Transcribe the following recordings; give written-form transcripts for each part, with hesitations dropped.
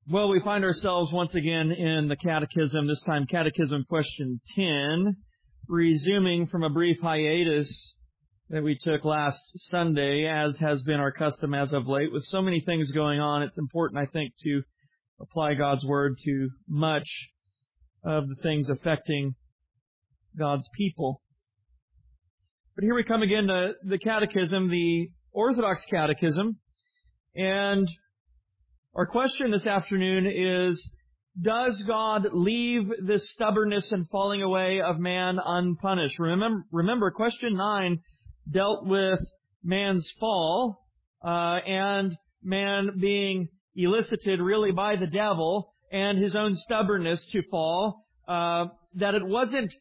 Well, we find ourselves once again in the Catechism, this time Catechism question 10, resuming from a brief hiatus that we took last Sunday, as has been our custom as of late. With so many things going on, it's important, I think, to apply God's Word to much of the things affecting God's people. But here we come again to the Catechism, the Orthodox Catechism, and our question this afternoon is, does God leave this stubbornness and falling away of man unpunished? Remember, question 9 dealt with man's fall, and man being elicited really by the devil and his own stubbornness to fall, that it wasn't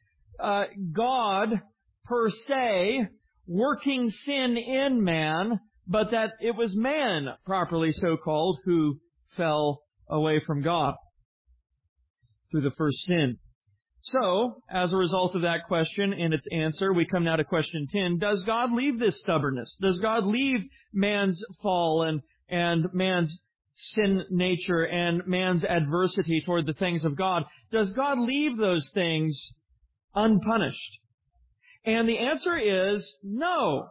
God per se working sin in man, but that it was man, properly so called, who fell away from God through the first sin. So, as a result of that question and its answer, we come now to question 10. Does God leave this stubbornness? Does God leave man's fall and man's sin nature and man's adversity toward the things of God? Does God leave those things unpunished? And the answer is no.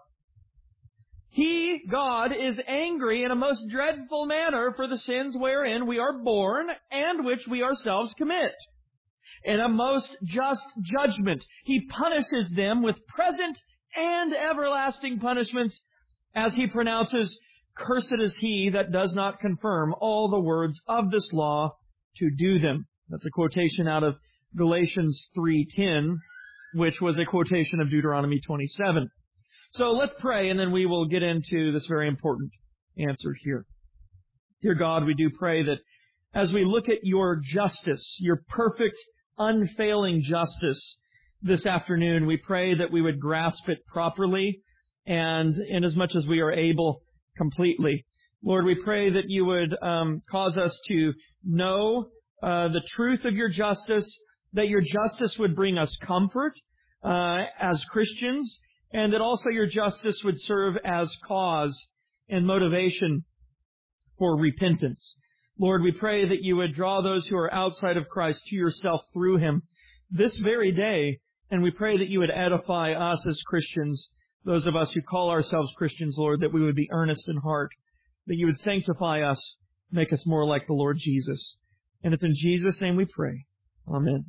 He, God, is angry in a most dreadful manner for the sins wherein we are born and which we ourselves commit. In a most just judgment, He punishes them with present and everlasting punishments, as He pronounces, "Cursed is he that does not confirm all the words of this law to do them." That's a quotation out of Galatians 3:10, which was a quotation of Deuteronomy 27. So let's pray, and then we will get into this very important answer here. Dear God, we do pray that as we look at your justice, your perfect, unfailing justice this afternoon, we pray that we would grasp it properly and in as much as we are able, completely. Lord, we pray that you would cause us to know the truth of your justice, that your justice would bring us comfort as Christians, and that also your justice would serve as cause and motivation for repentance. Lord, we pray that you would draw those who are outside of Christ to yourself through Him this very day, and we pray that you would edify us as Christians, those of us who call ourselves Christians, Lord, that we would be earnest in heart, that you would sanctify us, make us more like the Lord Jesus. And it's in Jesus' name we pray. Amen.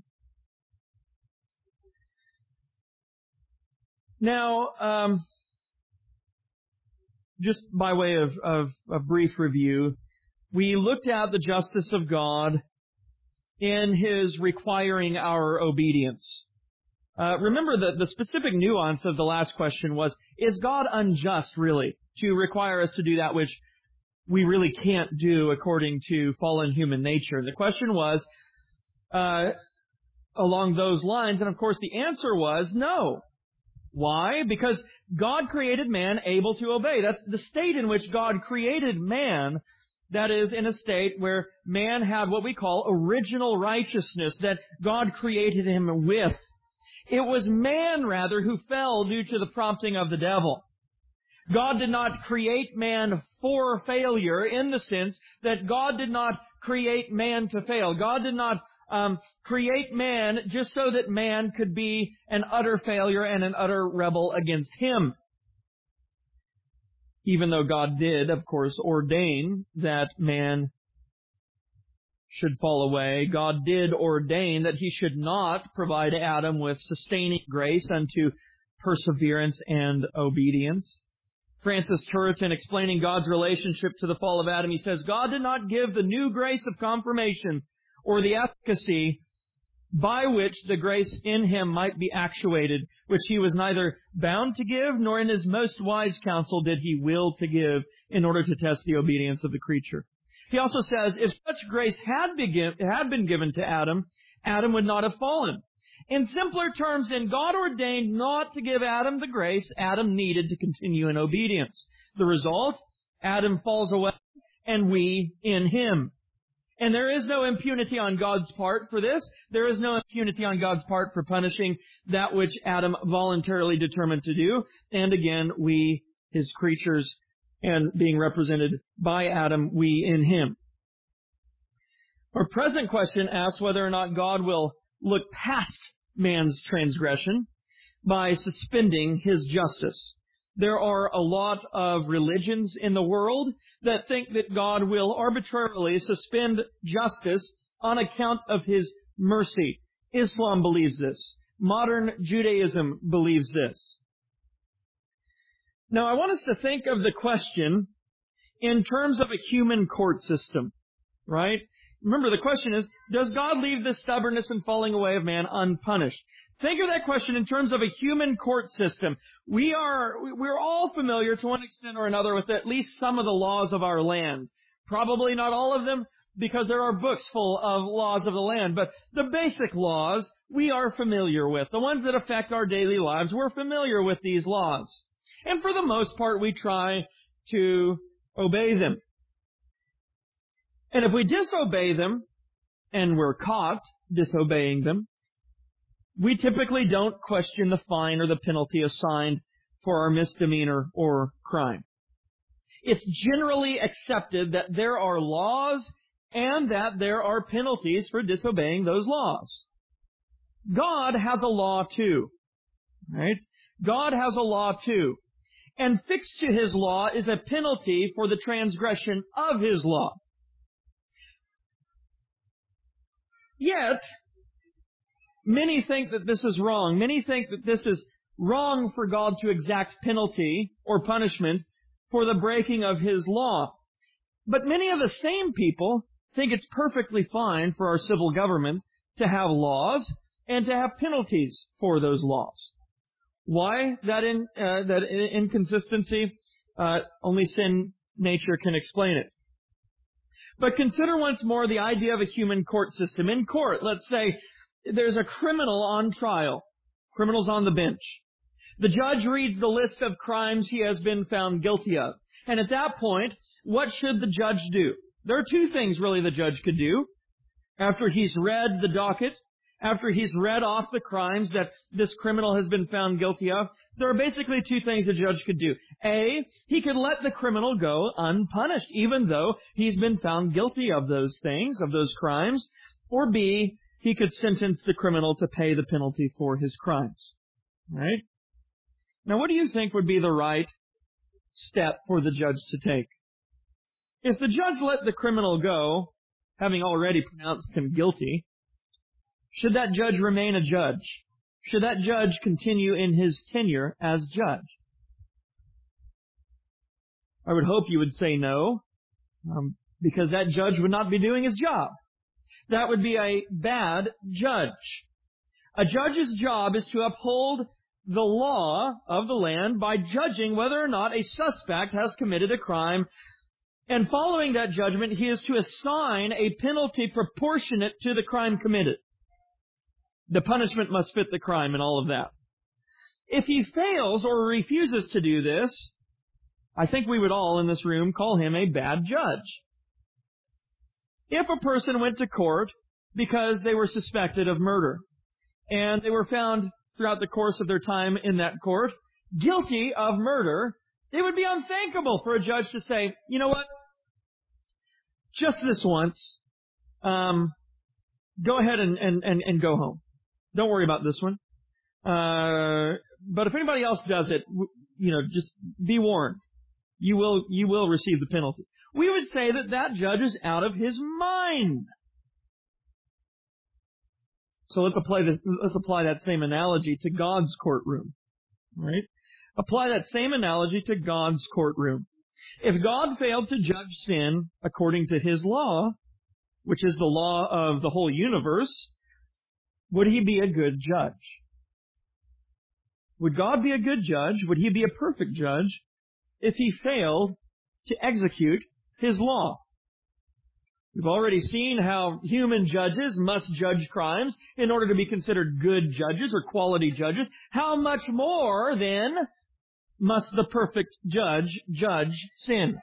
Now, just by way of a brief review, we looked at the justice of God in His requiring our obedience. Remember that the specific nuance of the last question was, is God unjust, really, to require us to do that which we really can't do according to fallen human nature? And the question was along those lines, and of course the answer was no. Why? Because God created man able to obey. That's the state in which God created man. That is, in a state where man had what we call original righteousness that God created him with. It was man, rather, who fell due to the prompting of the devil. God did not create man for failure in the sense that God did not create man to fail. God did not create man just so that man could be an utter failure and an utter rebel against Him. Even though God did, of course, ordain that man should fall away, God did ordain that He should not provide Adam with sustaining grace unto perseverance and obedience. Francis Turretin, explaining God's relationship to the fall of Adam, he says, God did not give the new grace of confirmation or the efficacy by which the grace in Him might be actuated, which He was neither bound to give, nor in His most wise counsel did He will to give, in order to test the obedience of the creature. He also says, if such grace had been given to Adam, Adam would not have fallen. In simpler terms, then, God ordained not to give Adam the grace Adam needed to continue in obedience. The result, Adam falls away, and we in him. And there is no impunity on God's part for this. There is no impunity on God's part for punishing that which Adam voluntarily determined to do. And again, we, His creatures, and being represented by Adam, we in him. Our present question asks whether or not God will look past man's transgression by suspending His justice. There are a lot of religions in the world that think that God will arbitrarily suspend justice on account of His mercy. Islam believes this. Modern Judaism believes this. Now, I want us to think of the question in terms of a human court system, right? Remember, the question is, does God leave the stubbornness and falling away of man unpunished? Think of that question in terms of a human court system. We're all familiar to one extent or another with at least some of the laws of our land. Probably not all of them, because there are books full of laws of the land. But the basic laws we are familiar with. The ones that affect our daily lives, we're familiar with these laws. And for the most part, we try to obey them. And if we disobey them, and we're caught disobeying them, we typically don't question the fine or the penalty assigned for our misdemeanor or crime. It's generally accepted that there are laws and that there are penalties for disobeying those laws. God has a law too, right? God has a law too. And fixed to His law is a penalty for the transgression of His law. Yet, many think that this is wrong. Many think that this is wrong for God to exact penalty or punishment for the breaking of His law. But many of the same people think it's perfectly fine for our civil government to have laws and to have penalties for those laws. Why that inconsistency? Only sin nature can explain it. But consider once more the idea of a human court system. In court, let's say there's a criminal on trial. Criminal's on the bench. The judge reads the list of crimes he has been found guilty of. And at that point, what should the judge do? There are two things really the judge could do. After he's read the docket, after he's read off the crimes that this criminal has been found guilty of, there are basically two things the judge could do. A, he could let the criminal go unpunished, even though he's been found guilty of those things, of those crimes. Or B, he could sentence the criminal to pay the penalty for his crimes. Right? Now, what do you think would be the right step for the judge to take? If the judge let the criminal go, having already pronounced him guilty, should that judge remain a judge? Should that judge continue in his tenure as judge? I would hope you would say no, because that judge would not be doing his job. That would be a bad judge. A judge's job is to uphold the law of the land by judging whether or not a suspect has committed a crime. And following that judgment, he is to assign a penalty proportionate to the crime committed. The punishment must fit the crime and all of that. If he fails or refuses to do this, I think we would all in this room call him a bad judge. If a person went to court because they were suspected of murder, and they were found throughout the course of their time in that court guilty of murder, it would be unthinkable for a judge to say, you know what, just this once, go ahead and go home. Don't worry about this one. But if anybody else does it, just be warned. You will receive the penalty. We would say that that judge is out of his mind. So let's apply that same analogy to God's courtroom. Right? Apply that same analogy to God's courtroom. If God failed to judge sin according to His law, which is the law of the whole universe, would He be a good judge? Would God be a good judge? Would He be a perfect judge if He failed to execute His law? We've already seen how human judges must judge crimes in order to be considered good judges or quality judges. How much more, then, must the perfect judge judge sin?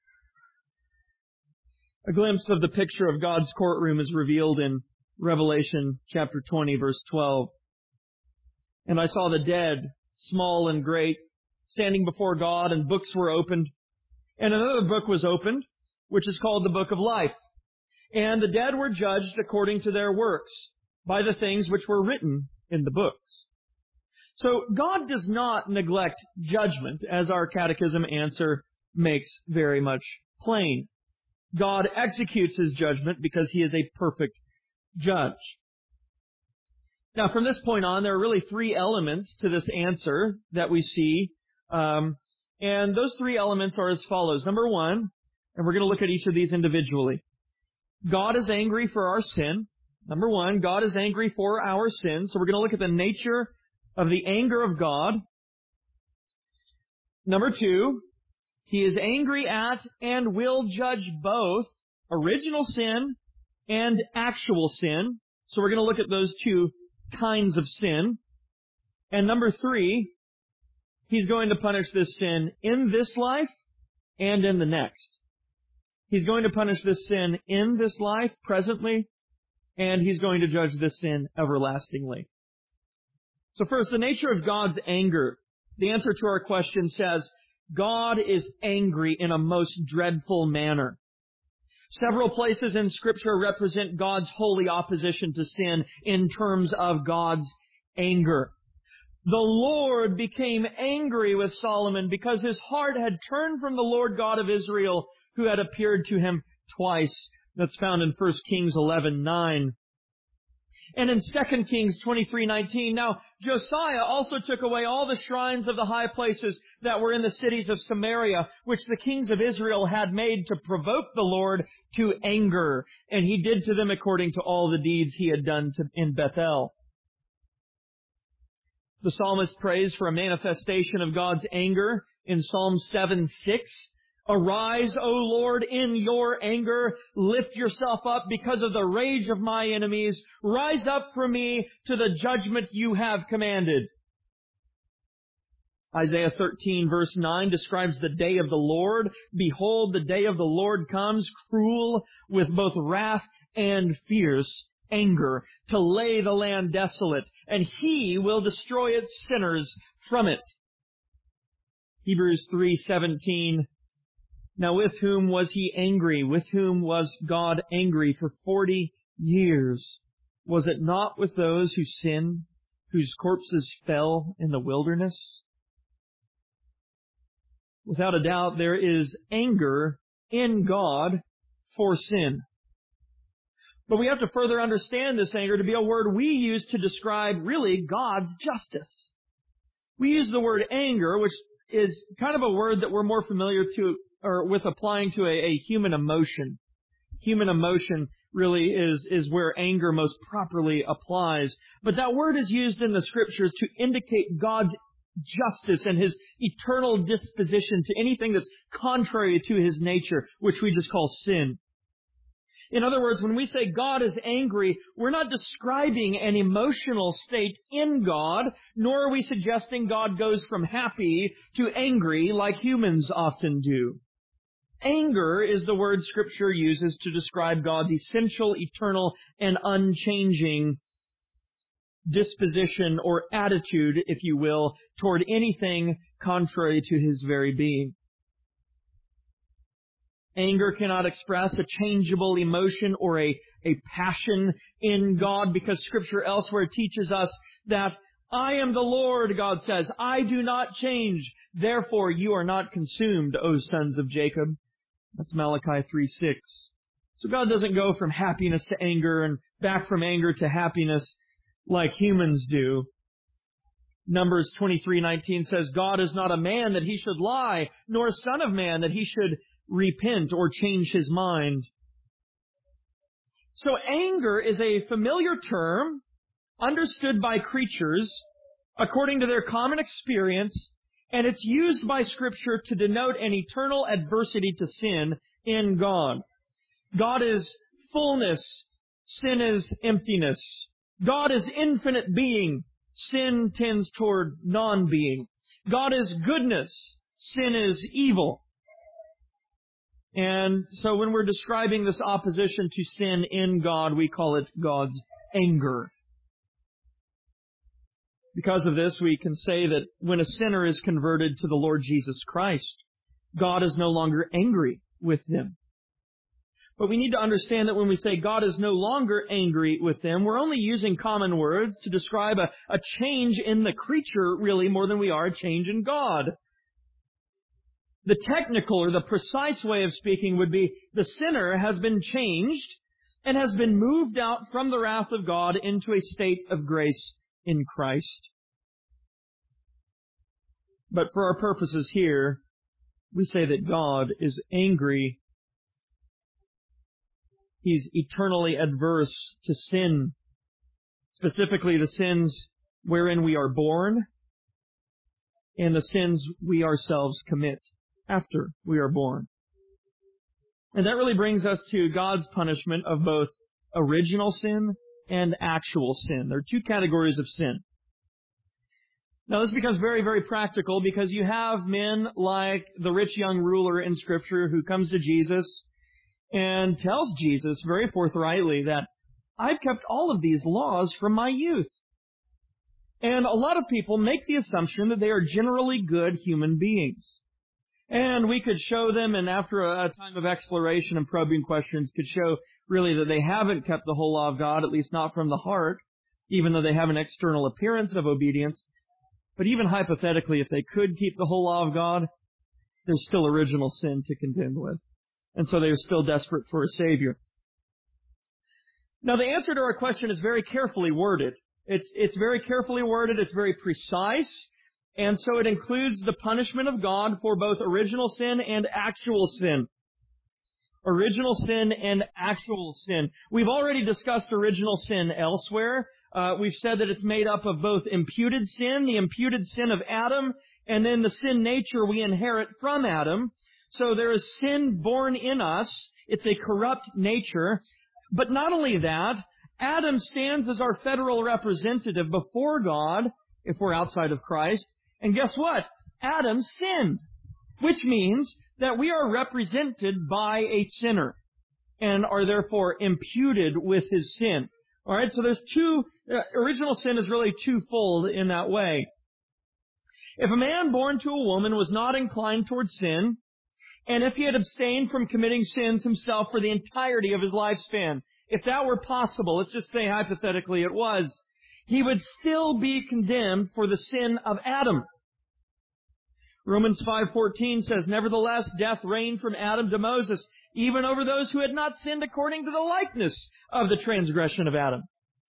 A glimpse of the picture of God's courtroom is revealed in Revelation chapter 20, verse 12. And I saw the dead, small and great, standing before God, and books were opened. And another book was opened, which is called the Book of Life. And the dead were judged according to their works by the things which were written in the books. So God does not neglect judgment, as our catechism answer makes very much plain. God executes His judgment because He is a perfect judge. Now, from this point on, there are really three elements to this answer that we see. And those three elements are as follows. Number one, and we're going to look at each of these individually. God is angry for our sin. Number one, God is angry for our sin. So we're going to look at the nature of the anger of God. Number two, He is angry at and will judge both original sin and actual sin. So we're going to look at those two kinds of sin. And number three, He's going to punish this sin in this life and in the next. He's going to punish this sin in this life, presently, and He's going to judge this sin everlastingly. So first, the nature of God's anger. The answer to our question says, God is angry in a most dreadful manner. Several places in Scripture represent God's holy opposition to sin in terms of God's anger. The Lord became angry with Solomon because his heart had turned from the Lord God of Israel, who had appeared to him twice. That's found in 1 Kings 11:9. And in 2 Kings 23:19, now Josiah also took away all the shrines of the high places that were in the cities of Samaria, which the kings of Israel had made to provoke the Lord to anger. And He did to them according to all the deeds He had done in Bethel. The psalmist prays for a manifestation of God's anger in Psalm 7:6. Arise, O Lord, in your anger. Lift yourself up because of the rage of my enemies. Rise up for me to the judgment you have commanded. Isaiah 13 verse 9 describes the day of the Lord. Behold, the day of the Lord comes, cruel with both wrath and fierce anger, to lay the land desolate, and He will destroy its sinners from it. Hebrews 3:17. Now with whom was He angry? With whom was God angry for 40 years? Was it not with those who sinned, whose corpses fell in the wilderness? Without a doubt, there is anger in God for sin. But we have to further understand this anger to be a word we use to describe really God's justice. We use the word anger, which is kind of a word that we're more familiar to or with applying to a human emotion. Human emotion really is where anger most properly applies. But that word is used in the Scriptures to indicate God's justice and His eternal disposition to anything that's contrary to His nature, which we just call sin. In other words, when we say God is angry, we're not describing an emotional state in God, nor are we suggesting God goes from happy to angry like humans often do. Anger is the word Scripture uses to describe God's essential, eternal, and unchanging disposition or attitude, if you will, toward anything contrary to His very being. Anger cannot express a changeable emotion or a passion in God, because Scripture elsewhere teaches us that I am the Lord, God says. I do not change. Therefore, you are not consumed, O sons of Jacob. That's Malachi 3:6. So God doesn't go from happiness to anger and back from anger to happiness like humans do. Numbers 23:19 says, God is not a man that He should lie, nor a son of man that He should repent or change His mind. So anger is a familiar term understood by creatures according to their common experience, and it's used by Scripture to denote an eternal adversity to sin in God. God is fullness, sin is emptiness. God is infinite being, sin tends toward non-being. God is goodness, sin is evil. And so when we're describing this opposition to sin in God, we call it God's anger. Because of this, we can say that when a sinner is converted to the Lord Jesus Christ, God is no longer angry with them. But we need to understand that when we say God is no longer angry with them, we're only using common words to describe a change in the creature, really, more than we are a change in God. The technical or the precise way of speaking would be the sinner has been changed and has been moved out from the wrath of God into a state of grace in Christ. But for our purposes here, we say that God is angry. He's eternally adverse to sin, specifically the sins wherein we are born and the sins we ourselves commit after we are born. And that really brings us to God's punishment of both original sin and actual sin. There are two categories of sin. Now this becomes very, very practical because you have men like the rich young ruler in Scripture who comes to Jesus and tells Jesus very forthrightly that I've kept all of these laws from my youth. And a lot of people make the assumption that they are generally good human beings. And we could show them, and after a time of exploration and probing questions, could show really that they haven't kept the whole law of God, at least not from the heart, even though they have an external appearance of obedience. But even hypothetically, if they could keep the whole law of God, there's still original sin to contend with. And so they're still desperate for a Savior. Now the answer to our question is very carefully worded. It's very carefully worded, it's very precise, and so it includes the punishment of God for both original sin and actual sin. Original sin and actual sin. We've already discussed original sin elsewhere. We've said that it's made up of both imputed sin, the imputed sin of Adam, and then the sin nature we inherit from Adam. So there is sin born in us. It's a corrupt nature. But not only that, Adam stands as our federal representative before God, if we're outside of Christ. And guess what? Adam sinned, which means that we are represented by a sinner and are therefore imputed with his sin. All right, so there's original sin is really twofold in that way. If a man born to a woman was not inclined towards sin, and if he had abstained from committing sins himself for the entirety of his lifespan, if that were possible, let's just say hypothetically it was, he would still be condemned for the sin of Adam. Romans 5:14 says, nevertheless, death reigned from Adam to Moses, even over those who had not sinned according to the likeness of the transgression of Adam.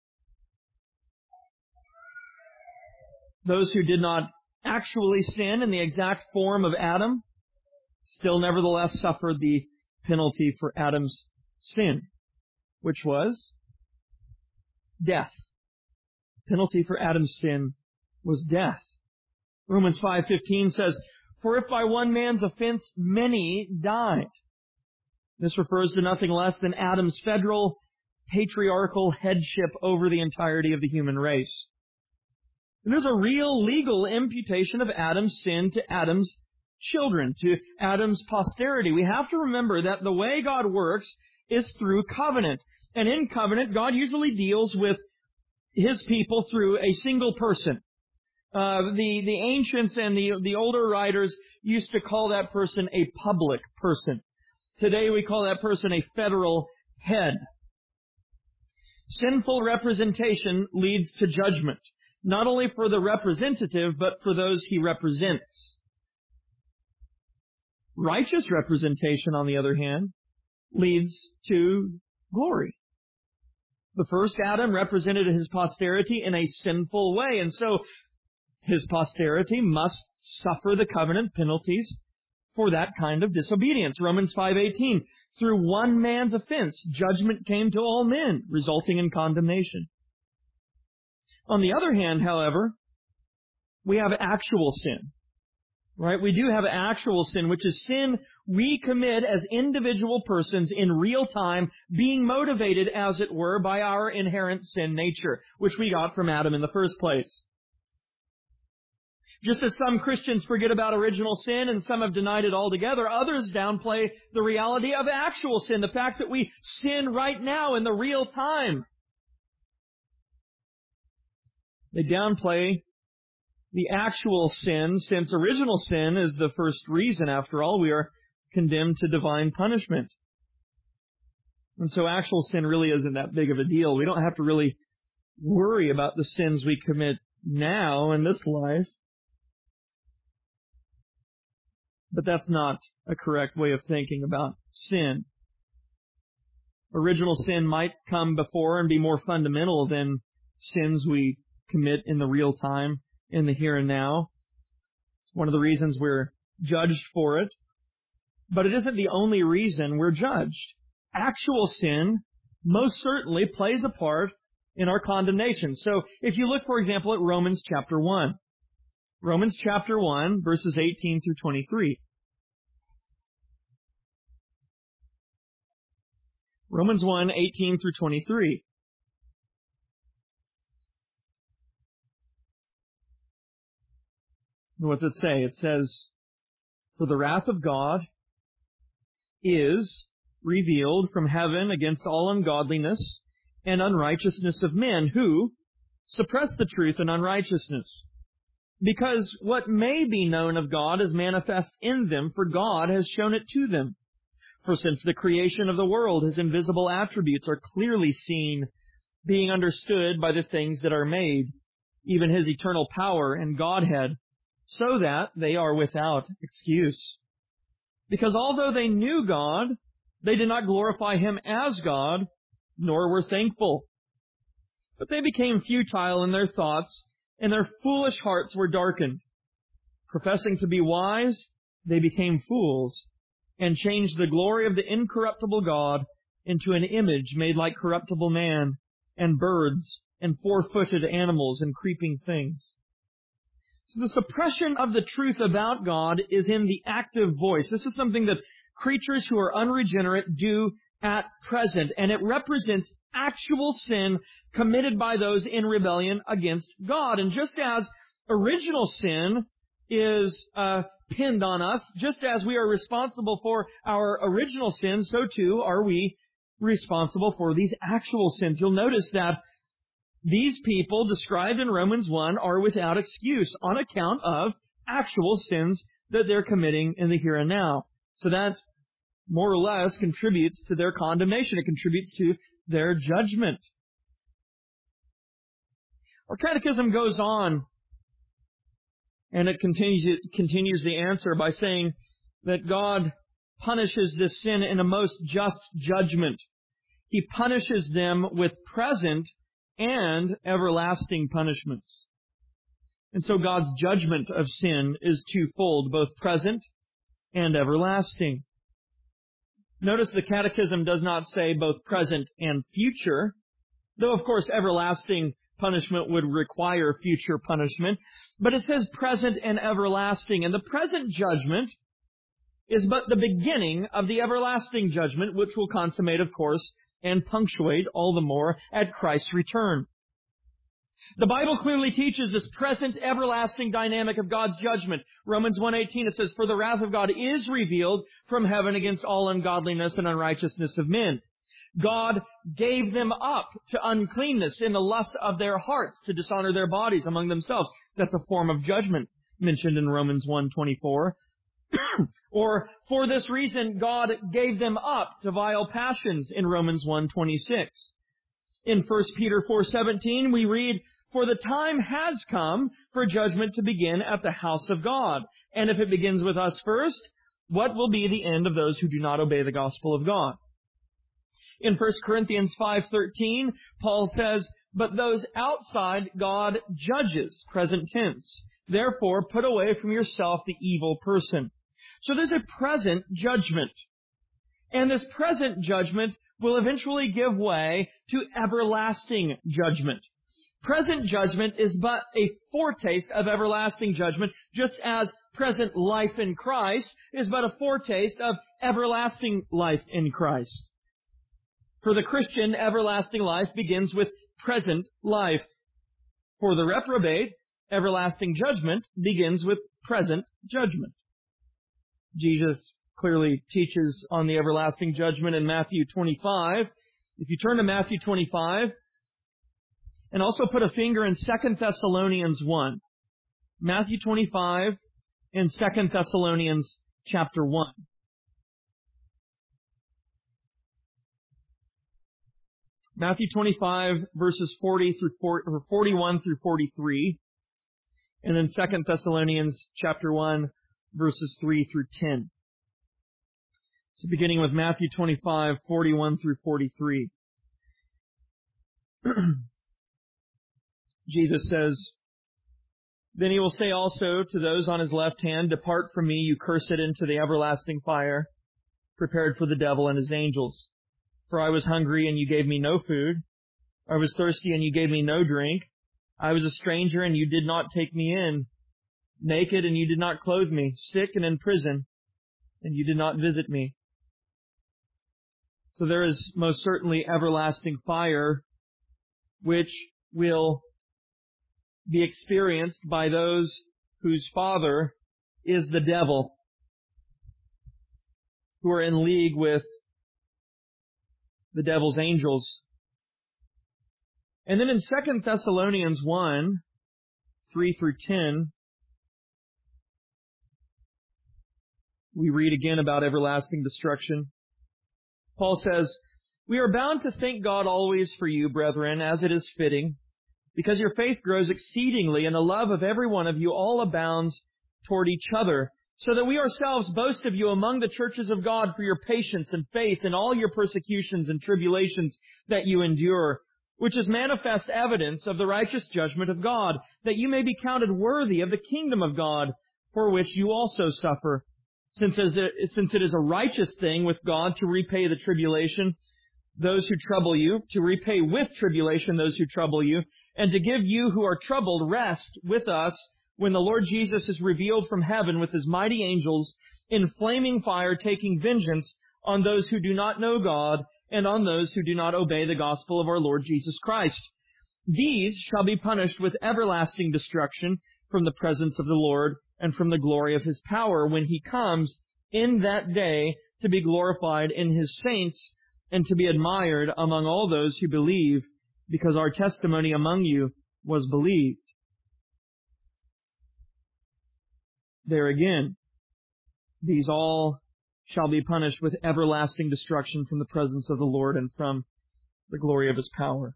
Those who did not actually sin in the exact form of Adam still nevertheless suffered the penalty for Adam's sin, which was death. The penalty for Adam's sin was death. Romans 5:15 says, for if by one man's offense many died. This refers to nothing less than Adam's federal, patriarchal headship over the entirety of the human race. And there's a real legal imputation of Adam's sin to Adam's children, to Adam's posterity. We have to remember that the way God works is through covenant. And in covenant, God usually deals with His people through a single person. The ancients and the older writers used to call that person a public person. Today we call that person a federal head. Sinful representation leads to judgment, not only for the representative, but for those he represents. Righteous representation, on the other hand, leads to glory. The first Adam represented his posterity in a sinful way, and so his posterity must suffer the covenant penalties for that kind of disobedience. Romans 5:18, through one man's offense, judgment came to all men, resulting in condemnation. On the other hand, however, we have actual sin. Right? We do have actual sin, which is sin we commit as individual persons in real time, being motivated, as it were, by our inherent sin nature, which we got from Adam in the first place. Just as some Christians forget about original sin and some have denied it altogether, others downplay the reality of actual sin, the fact that we sin right now in the real time. They downplay the actual sin, since original sin is the first reason, after all, we are condemned to divine punishment. And so actual sin really isn't that big of a deal. We don't have to really worry about the sins we commit now in this life. But that's not a correct way of thinking about sin. Original sin might come before and be more fundamental than sins we commit in the real time, in the here and now. It's one of the reasons we're judged for it. But it isn't the only reason we're judged. Actual sin most certainly plays a part in our condemnation. So if you look, for example, at Romans chapter 1. Romans chapter 1, verses 18 through 23. Romans 1, 18 through 23. What does it say? It says, "For the wrath of God is revealed from heaven against all ungodliness and unrighteousness of men who suppress the truth in unrighteousness. Because what may be known of God is manifest in them, for God has shown it to them. For since the creation of the world, His invisible attributes are clearly seen, being understood by the things that are made, even His eternal power and Godhead, so that they are without excuse. Because although they knew God, they did not glorify Him as God, nor were thankful. But they became futile in their thoughts, and their foolish hearts were darkened. Professing to be wise, they became fools, and changed the glory of the incorruptible God into an image made like corruptible man, and birds, and four-footed animals, and creeping things." So the suppression of the truth about God is in the active voice. This is something that creatures who are unregenerate do at present, and it represents actual sin committed by those in rebellion against God. And just as original sin is pinned on us, just as we are responsible for our original sins, so too are we responsible for these actual sins. You'll notice that these people described in Romans 1 are without excuse on account of actual sins that they're committing in the here and now. So that more or less contributes to their condemnation. It contributes to their judgment. Our catechism goes on, and it continues the answer by saying that God punishes this sin in a most just judgment. He punishes them with present and everlasting punishments. And so God's judgment of sin is twofold, both present and everlasting. Notice the Catechism does not say both present and future, though of course everlasting punishment would require future punishment, but it says present and everlasting. And the present judgment is but the beginning of the everlasting judgment, which will consummate, of course, and punctuate all the more at Christ's return. The Bible clearly teaches this present everlasting dynamic of God's judgment. Romans 1:18, it says, "For the wrath of God is revealed from heaven against all ungodliness and unrighteousness of men." God gave them up to uncleanness in the lust of their hearts to dishonor their bodies among themselves. That's a form of judgment mentioned in Romans 1:24. Or, for this reason, God gave them up to vile passions in Romans 1:26. In 1 Peter 4:17, we read, "For the time has come for judgment to begin at the house of God. And if it begins with us first, what will be the end of those who do not obey the gospel of God?" In 1 Corinthians 5:13, Paul says, "But those outside God judges," present tense. "Therefore, put away from yourself the evil person." So there's a present judgment. And this present judgment will eventually give way to everlasting judgment. Present judgment is but a foretaste of everlasting judgment, just as present life in Christ is but a foretaste of everlasting life in Christ. For the Christian, everlasting life begins with present life. For the reprobate, everlasting judgment begins with present judgment. Jesus clearly teaches on the everlasting judgment in Matthew 25. If you turn to Matthew 25, and also put a finger in 2 Thessalonians 1. Matthew 25 and 2 Thessalonians chapter 1. Matthew 25, verses 41 through 43. And then 2 Thessalonians chapter 1, verses 3 through 10. So beginning with Matthew 25, 41 through 43. Jesus says, "Then he will say also to those on his left hand, 'Depart from me, you cursed, into the everlasting fire, prepared for the devil and his angels. For I was hungry, and you gave me no food. I was thirsty, and you gave me no drink. I was a stranger, and you did not take me in. Naked, and you did not clothe me. Sick and in prison, and you did not visit me.'" So there is most certainly everlasting fire, which will be experienced by those whose father is the devil, who are in league with the devil's angels. And then in 2 Thessalonians 1, 3 through 10, we read again about everlasting destruction. Paul says, "We are bound to thank God always for you, brethren, as it is fitting, because your faith grows exceedingly, and the love of every one of you all abounds toward each other, so that we ourselves boast of you among the churches of God for your patience and faith in all your persecutions and tribulations that you endure, which is manifest evidence of the righteous judgment of God, that you may be counted worthy of the kingdom of God, for which you also suffer. Since it is a righteous thing with God to repay the tribulation those who trouble you, to repay with tribulation those who trouble you, and to give you who are troubled rest with us when the Lord Jesus is revealed from heaven with his mighty angels in flaming fire, taking vengeance on those who do not know God and on those who do not obey the gospel of our Lord Jesus Christ. These shall be punished with everlasting destruction from the presence of the Lord and from the glory of his power when he comes in that day to be glorified in his saints and to be admired among all those who believe, because our testimony among you was believed." There again, these all shall be punished with everlasting destruction from the presence of the Lord and from the glory of his power.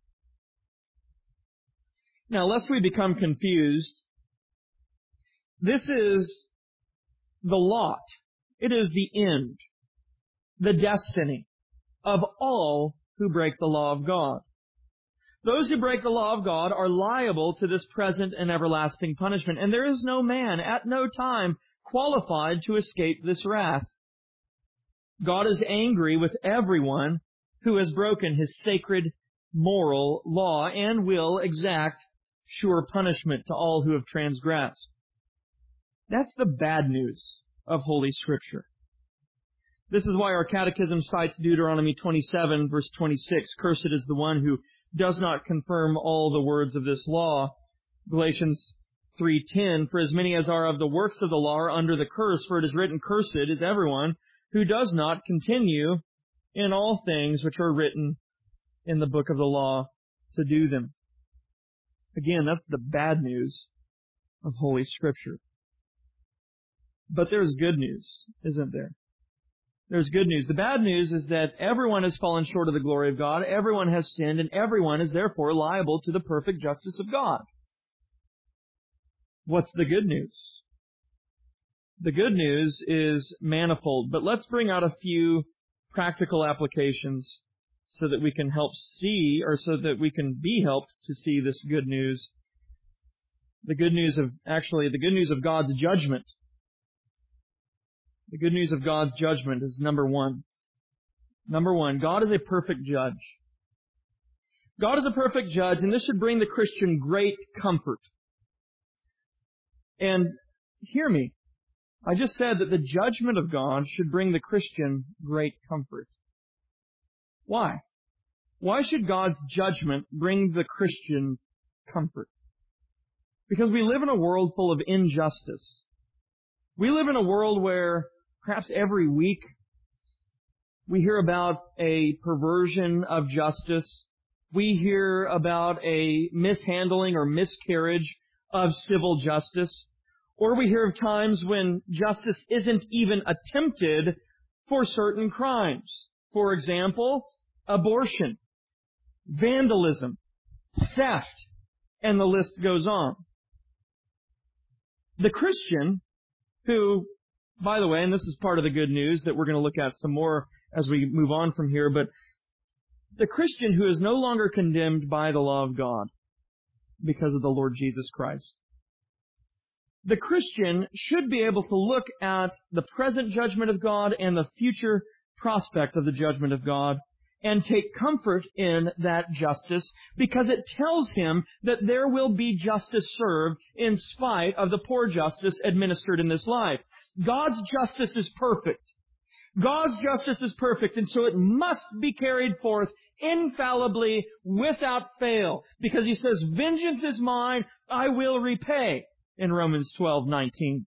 Now, lest we become confused, this is the lot. It is the end, the destiny of all who break the law of God. Those who break the law of God are liable to this present and everlasting punishment, and there is no man at no time qualified to escape this wrath. God is angry with everyone who has broken his sacred moral law and will exact sure punishment to all who have transgressed. That's the bad news of Holy Scripture. This is why our catechism cites Deuteronomy 27, verse 26, "Cursed is the one who does not confirm all the words of this law." Galatians 3:10, "For as many as are of the works of the law are under the curse, for it is written, 'Cursed is everyone who does not continue in all things which are written in the book of the law to do them.'" Again, that's the bad news of Holy Scripture. But there's good news, isn't there? There's good news. The bad news is that everyone has fallen short of the glory of God, everyone has sinned, and everyone is therefore liable to the perfect justice of God. What's the good news? The good news is manifold, but let's bring out a few practical applications so that we can help see, or so that we can be helped to see this good news. The good news of God's judgment. The good news of God's judgment is number one. Number one, God is a perfect judge. God is a perfect judge, and this should bring the Christian great comfort. And hear me, I just said that the judgment of God should bring the Christian great comfort. Why? Why should God's judgment bring the Christian comfort? Because we live in a world full of injustice. We live in a world where perhaps every week we hear about a perversion of justice. We hear about a mishandling or miscarriage of civil justice. Or we hear of times when justice isn't even attempted for certain crimes. For example, abortion. vandalism, theft, and the list goes on. The Christian who, by the way, and this is part of the good news that we're going to look at some more as we move on from here, but the Christian who is no longer condemned by the law of God because of the Lord Jesus Christ. The Christian should be able to look at the present judgment of God and the future prospect of the judgment of God and take comfort in that justice because it tells him that there will be justice served in spite of the poor justice administered in this life. God's justice is perfect. God's justice is perfect, and so it must be carried forth infallibly without fail because He says, "Vengeance is mine, I will repay," in Romans 12:19.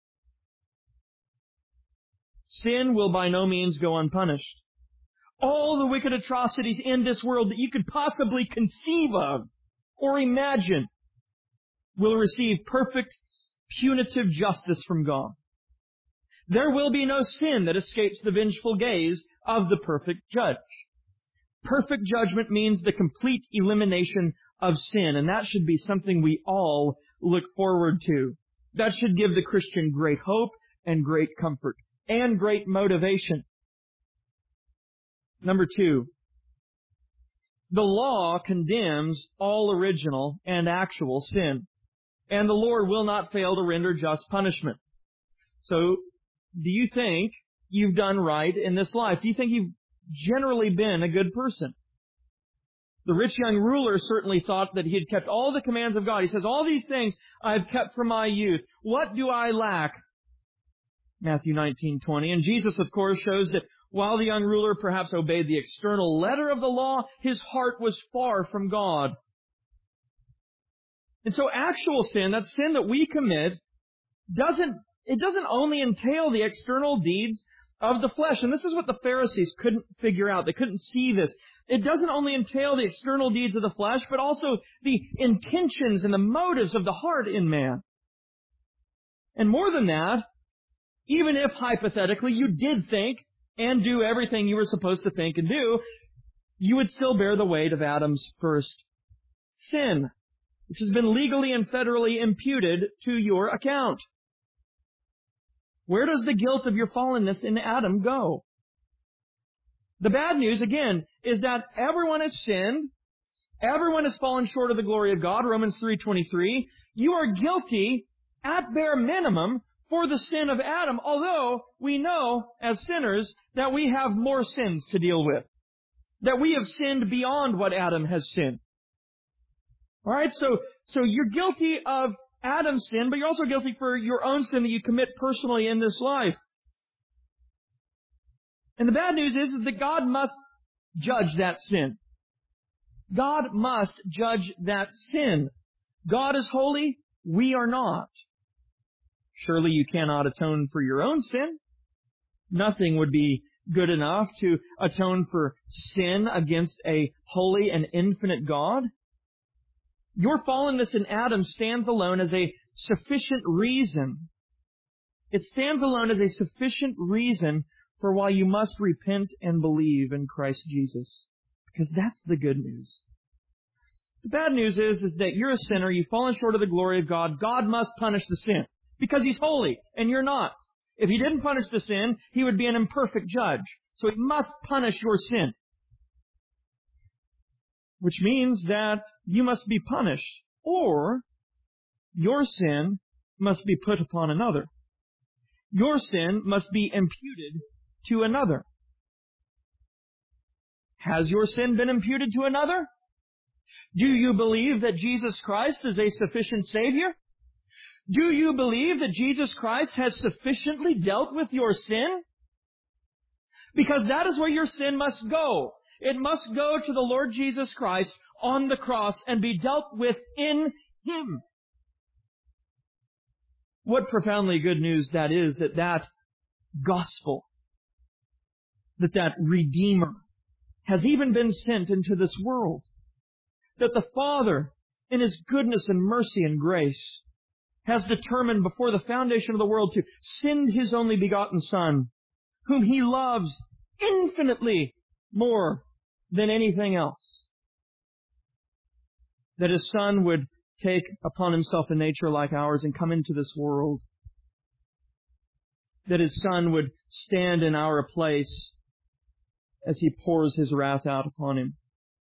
Sin will by no means go unpunished. All the wicked atrocities in this world that you could possibly conceive of or imagine will receive perfect punitive justice from God. There will be no sin that escapes the vengeful gaze of the perfect judge. Perfect judgment means the complete elimination of sin, and that should be something we all look forward to. That should give the Christian great hope and great comfort and great motivation. Number 2, the law condemns all original and actual sin, and the Lord will not fail to render just punishment. So, do you think you've done right in this life? Do you think you've generally been a good person? The rich young ruler certainly thought that he had kept all the commands of God. He says, "All these things I've kept from my youth. What do I lack?" Matthew 19:20. And Jesus, of course, shows that while the young ruler perhaps obeyed the external letter of the law, his heart was far from God. And so actual sin, that sin that we commit, doesn't only entail the external deeds of the flesh. And this is what the Pharisees couldn't figure out. They couldn't see this. It doesn't only entail the external deeds of the flesh, but also the intentions and the motives of the heart in man. And more than that, even if hypothetically you did think and do everything you were supposed to think and do, you would still bear the weight of Adam's first sin, which has been legally and federally imputed to your account. Where does the guilt of your fallenness in Adam go? The bad news, again, is that everyone has sinned. Everyone has fallen short of the glory of God, Romans 3:23. You are guilty, at bare minimum, for the sin of Adam, although we know, as sinners, that we have more sins to deal with. That we have sinned beyond what Adam has sinned. Alright, so you're guilty of Adam's sin, but you're also guilty for your own sin that you commit personally in this life. And the bad news is that God must judge that sin. God must judge that sin. God is holy, we are not. Surely you cannot atone for your own sin. Nothing would be good enough to atone for sin against a holy and infinite God. Your fallenness in Adam stands alone as a sufficient reason. It stands alone as a sufficient reason for why you must repent and believe in Christ Jesus. Because that's the good news. The bad news is that you're a sinner, you've fallen short of the glory of God. God must punish the sin. Because He's holy, and you're not. If He didn't punish the sin, He would be an imperfect judge. So He must punish your sin. Which means that you must be punished, or your sin must be put upon another. Your sin must be imputed to another. Has your sin been imputed to another? Do you believe that Jesus Christ is a sufficient Savior? Do you believe that Jesus Christ has sufficiently dealt with your sin? Because that is where your sin must go. It must go to the Lord Jesus Christ on the cross and be dealt with in Him. What profoundly good news that is, that gospel, that Redeemer has even been sent into this world. That the Father, in His goodness and mercy and grace, has determined before the foundation of the world to send His only begotten Son, whom He loves infinitely more than anything else. that His Son would take upon Himself a nature like ours and come into this world, that His Son would stand in our place as He pours His wrath out upon Him.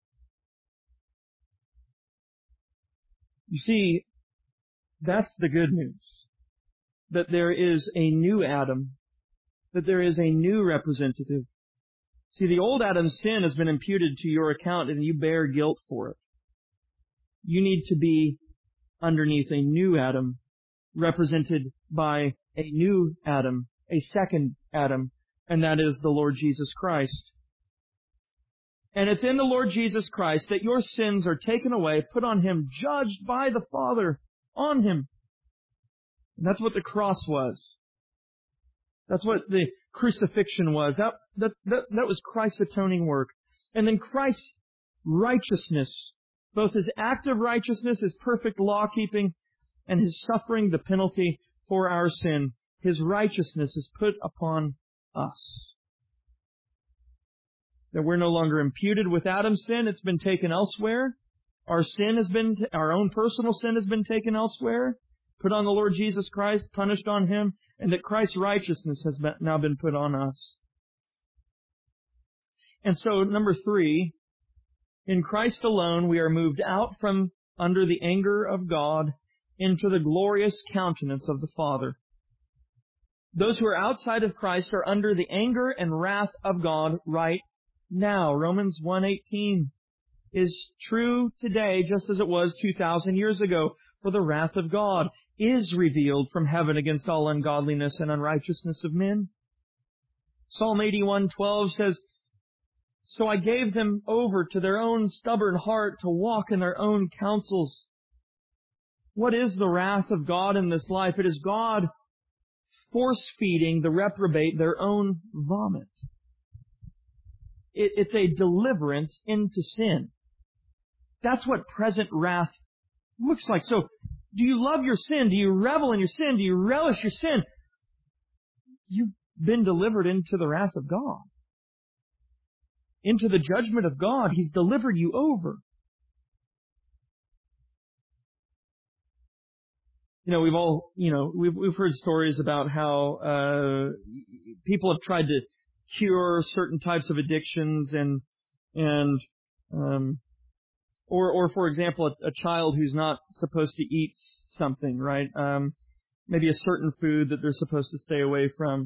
You see, that's the good news, that there is a new Adam, that there is a new representative. See, the old Adam's sin has been imputed to your account and you bear guilt for it. You need to be underneath a new Adam, represented by a new Adam, a second Adam, and that is the Lord Jesus Christ. And it's in the Lord Jesus Christ that your sins are taken away, put on Him, judged by the Father on Him. And that's what the cross was. That's what the crucifixion was. That was Christ's atoning work. And then Christ's righteousness, both His active righteousness, His perfect law-keeping, and His suffering the penalty for our sin, His righteousness is put upon us. That we're no longer imputed with Adam's sin. It's been taken elsewhere. Our own personal sin has been taken elsewhere, put on the Lord Jesus Christ, punished on Him, and that Christ's righteousness has now been put on us. And so, number 3, in Christ alone we are moved out from under the anger of God into the glorious countenance of the Father. Those who are outside of Christ are under the anger and wrath of God right now. Romans 1:18 is true today just as it was 2,000 years ago. For the wrath of God is revealed from heaven against all ungodliness and unrighteousness of men. Psalm 81:12 says, So I gave them over to their own stubborn heart to walk in their own counsels. What is the wrath of God in this life? It is God force-feeding the reprobate their own vomit. It's a deliverance into sin. That's what present wrath looks like. So, do you love your sin? Do you revel in your sin? Do you relish your sin? You've been delivered into the wrath of God. Into the judgment of God. He's delivered you over. We've heard stories about how people have tried to cure certain types of addictions or for example, a child who's not supposed to eat something, right? Maybe a certain food that they're supposed to stay away from.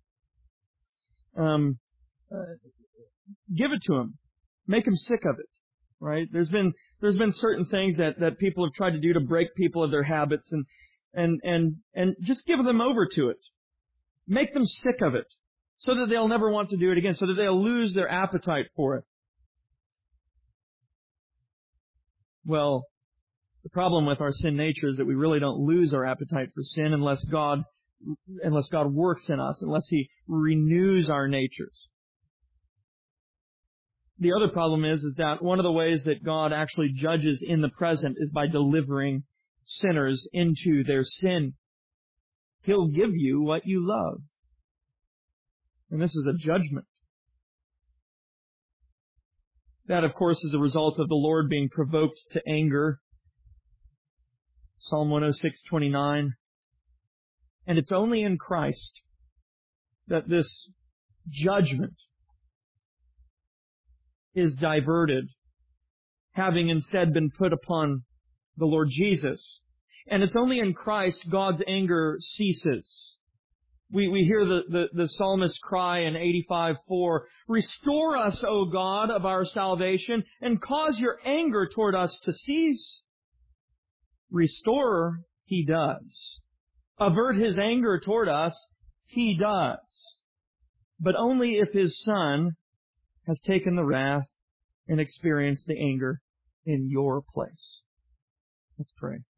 Give it to them. Make them sick of it, right? There's been certain things that people have tried to do to break people of their habits and just give them over to it. Make them sick of it so that they'll never want to do it again, so that they'll lose their appetite for it. Well, the problem with our sin nature is that we really don't lose our appetite for sin unless God works in us, unless He renews our natures. The other problem is that one of the ways that God actually judges in the present is by delivering sinners into their sin. He'll give you what you love. And this is a judgment. That, of course, is a result of the Lord being provoked to anger. Psalm 106:29. And it's only in Christ that this judgment is diverted, having instead been put upon the Lord Jesus. And it's only in Christ God's anger ceases. We hear the psalmist cry in 85:4, Restore us, O God of our salvation, and cause your anger toward us to cease. Restore, He does. Avert His anger toward us, He does. But only if His Son has taken the wrath and experienced the anger in your place. Let's pray.